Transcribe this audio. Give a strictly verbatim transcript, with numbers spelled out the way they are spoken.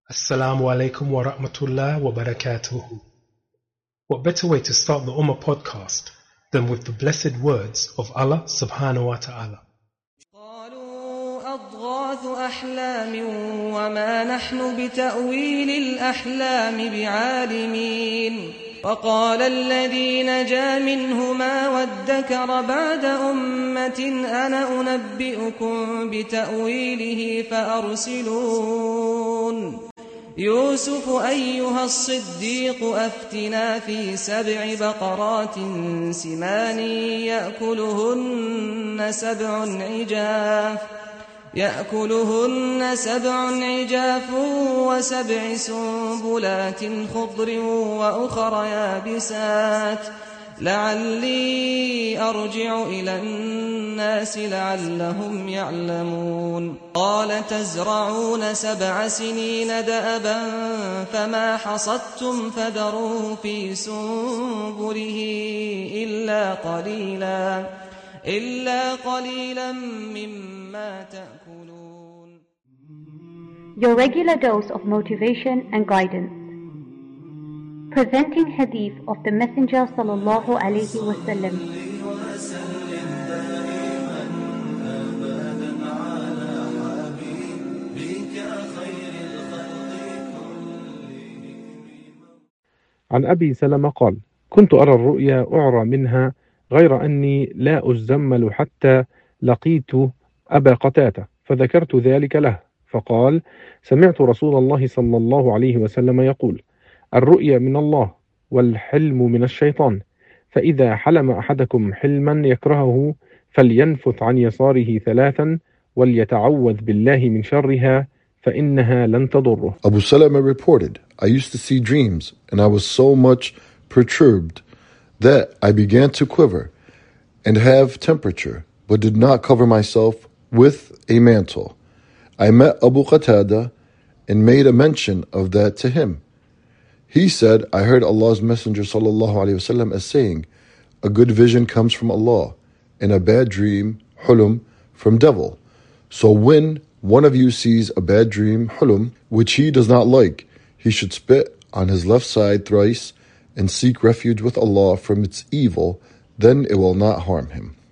Assalamu alaikum wa rahmatullah wa barakatuhu. What better way to start the Ummah podcast than with the blessed words of Allah subhanahu wa ta'ala. قالوا أضغاث أحلام وما نحن بتأويل الأحلام بعالمين وقال الذي نجا منهما وادكر بعد أمة أنا أنبئكم بتأويله فأرسلون يوسف أيها الصديق أفتنا في سبع بقرات سمان يأكلهن سبع عجاف يأكلهن سبع عجاف وسبع سنبلات خضر وأخر يابسات لعلي أرجع إلى الناس لعلهم يعلمون قال تزرعون سبع سنين دأبا فما حصدتم فذروه في سنبله إلا قليلا إلا قليلا مما تأكلون. Your regular dose of motivation and guidance. Presenting hadith of the Messenger sallallahu alaihi wasallam. عن أبي سلمة قال: كنت أرى الرؤيا أعرى منها غير أني لا أزمل حتى لقيت أبا قتادة فذكرت ذلك له فقال: سمعت رسول الله صلى الله عليه وسلم يقول: الرؤيا من الله والحلم من الشيطان، فإذا حلم أحدكم حلما يكرهه فلينفث عن يساره ثلاثا وليتعوذ بالله من شرها فإنها لن تضره. Abu Salama reported, I used to see dreams and I was so much perturbed that I began to quiver and have temperature, but did not cover myself with a mantle. I met Abu Qatada and made a mention of that to him. He said, I heard Allah's Messenger sallallahu alaihi wasallam as saying, a good vision comes from Allah, and a bad dream, hulum, from devil. So when one of you sees a bad dream, hulum, which he does not like, he should spit on his left side thrice and seek refuge with Allah from its evil, then it will not harm him.